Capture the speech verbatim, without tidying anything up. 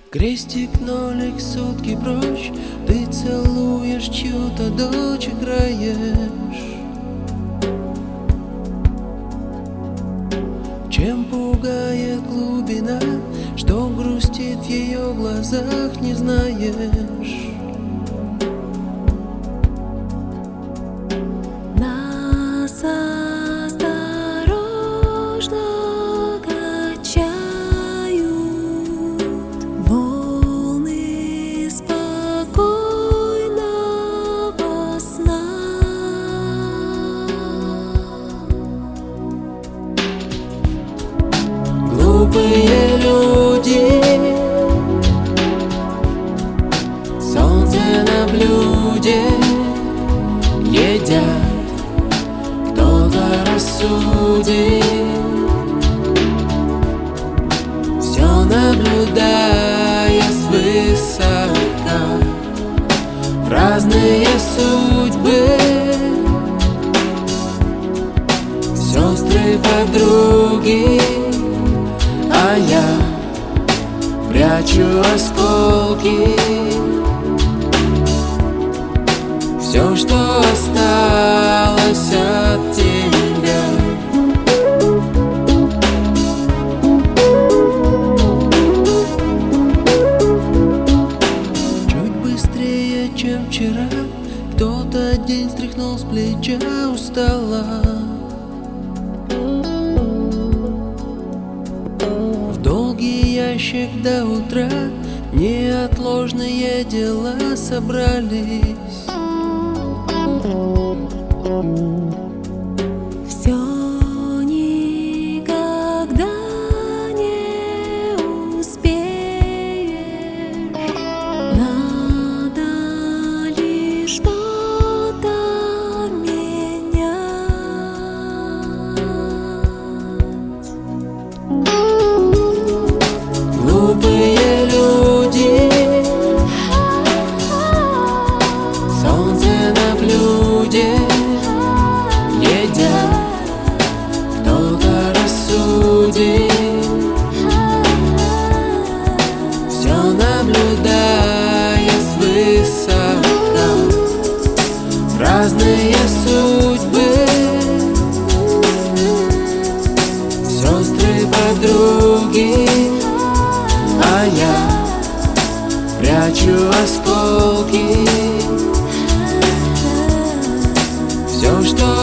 Крестик, нолик, сутки прочь, ты целуешь чью-то дочь, играешь. Чем пугает глубина, что грустит в ее глазах, не знаешь. Нас осторожно качают волны спокойного сна. Глупые люди, солнце на блюде едят. Кто-то рассудит, все наблюдая свысока, разные судьбы, сестры, подруги, а я прячу осколки. Все, что осталось от тебя. Чуть быстрее, чем вчера, кто-то день стряхнул с плеча устала. В долгий ящик до утра неотложные дела собрались. Все никогда не успеешь, надо лишь что-то менять. Глупые люди, солнце на блюде едят. Кто-то рассудит, все наблюдая свысока, разные судьбы, сестры, подруги, а я прячу осколки. Все, что